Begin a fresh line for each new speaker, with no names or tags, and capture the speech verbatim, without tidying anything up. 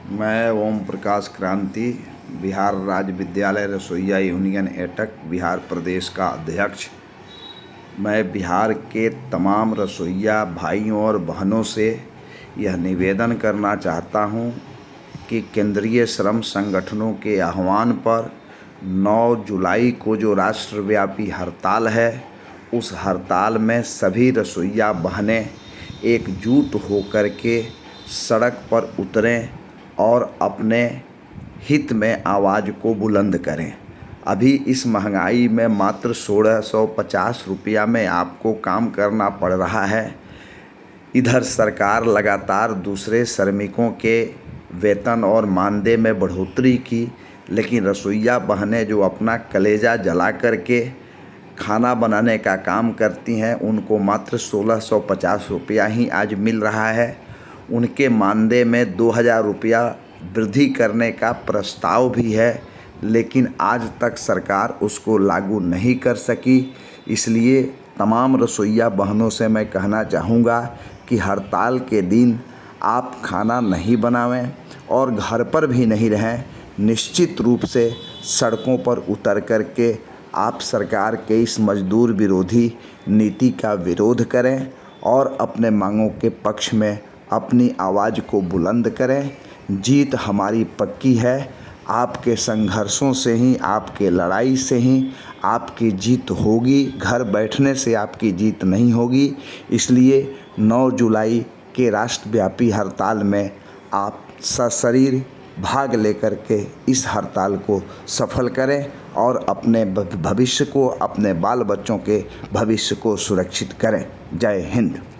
मैं ओम प्रकाश क्रांति बिहार राज्य विद्यालय रसोइया यूनियन एटक बिहार प्रदेश का अध्यक्ष। मैं बिहार के तमाम रसोइया भाइयों और बहनों से यह निवेदन करना चाहता हूं कि केंद्रीय श्रम संगठनों के आह्वान पर नौ जुलाई को जो राष्ट्रव्यापी हड़ताल है, उस हड़ताल में सभी रसोइया बहनें एकजुट होकर के सड़क पर उतरें और अपने हित में आवाज़ को बुलंद करें। अभी इस महंगाई में मात्र सोलह सौ पचास रुपया में आपको काम करना पड़ रहा है। इधर सरकार लगातार दूसरे श्रमिकों के वेतन और मानदेय में बढ़ोतरी की, लेकिन रसोइया बहनें जो अपना कलेजा जला करके खाना बनाने का काम करती हैं, उनको मात्र सोलह सौ पचास रुपया ही आज मिल रहा है। उनके मानदेय में दो हज़ार रुपया वृद्धि करने का प्रस्ताव भी है, लेकिन आज तक सरकार उसको लागू नहीं कर सकी। इसलिए तमाम रसोइया बहनों से मैं कहना चाहूँगा कि हड़ताल के दिन आप खाना नहीं बनावें और घर पर भी नहीं रहें। निश्चित रूप से सड़कों पर उतर कर के आप सरकार के इस मजदूर विरोधी नीति का विरोध करें और अपने मांगों के पक्ष में अपनी आवाज़ को बुलंद करें। जीत हमारी पक्की है। आपके संघर्षों से ही, आपके लड़ाई से ही आपकी जीत होगी। घर बैठने से आपकी जीत नहीं होगी। इसलिए नौ जुलाई के राष्ट्रव्यापी हड़ताल में आप सशरीर भाग लेकर के इस हड़ताल को सफल करें और अपने भविष्य को, अपने बाल बच्चों के भविष्य को सुरक्षित करें। जय हिंद।